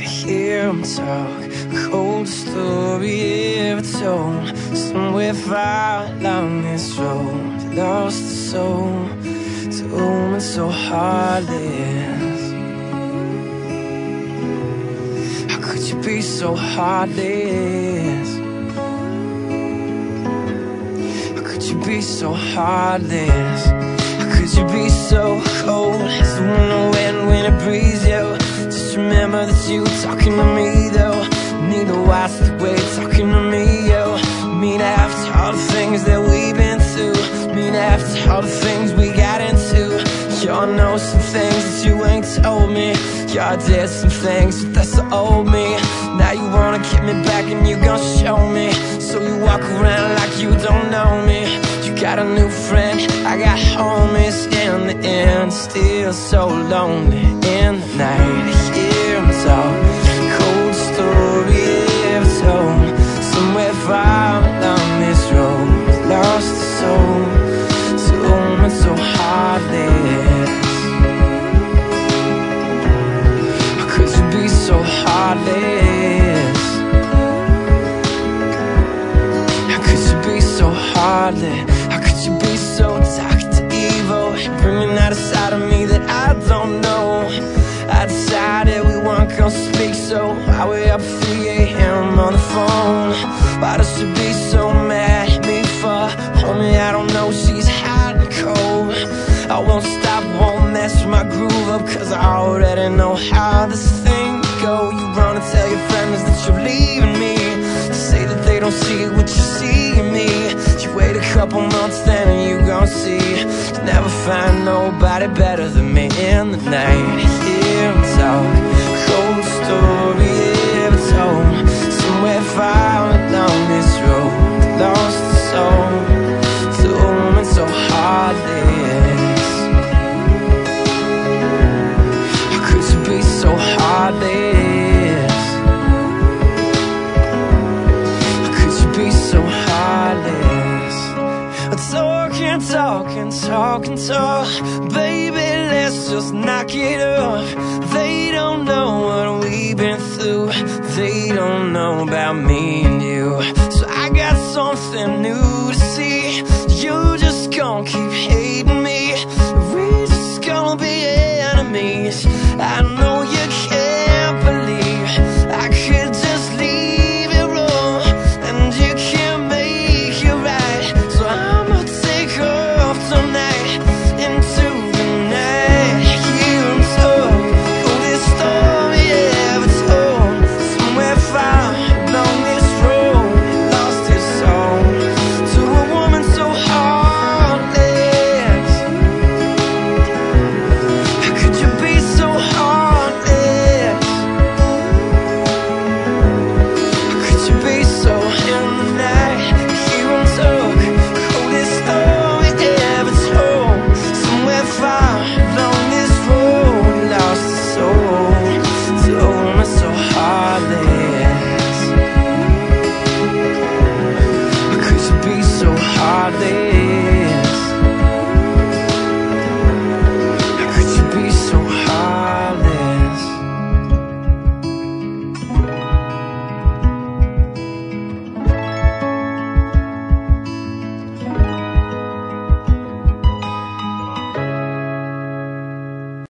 to hear him talk. Cold story ever told. Somewhere far along this road, lost the soul to a woman so heartless. How could you be so heartless? How could you be so heartless? How could you be so cold as the winter wind when it breathes you? Just remember that you were talking to me though. Neither was the way talking to me, yo. Mean after all the things that we've been through, mean after all the things we got into. Y'all know some things that you ain't told me. Y'all did some things, but that's the old me. Now you wanna get me back and you gon' show me. So you walk around like you don't know me. You got a new friend, I got homies. In the end, still so lonely. In the night, hear them talk. Cold story ever told. Somewhere far along this road, lost the soul to a woman so heartless. How could you be so heartless? How could you be so heartless? How could you be so Dr. Evil? Bringing out a side of me that I don't know. I decided we weren't gonna speak, so I wake up 3 AM on the phone. Why does she be so mad at me for? Homie, I don't know, she's hot and cold. I won't stop, won't mess with my groove up, cause I already know how this thing go. You run and tell your friends that you're leaving me. Say that they don't see what you see in me. You wait a couple months, then you gon' see. You never find nobody better than me. In the night, hear them talk. Cold story ever told. Somewhere far along this road, lost the soul to a woman so heartless. How could you be so heartless? How could you be so heartless? Talk, baby, let's just knock it up. They don't know what we've been through. They don't know about me and you. So I got something new to see. You just gon' keep hating me. We just gonna be enemies. I know you can't believe I could just leave it wrong, and you can't make it right. So I'ma take off tonight into the night. You talk, coldest story ever told. Somewhere far along this road, lost his soul to a woman so heartless. How could you be so heartless? How could you be so in the night? You talk, coldest story ever told. Somewhere far along this road, lost his soul to a woman so heartless. How could you be so heartless?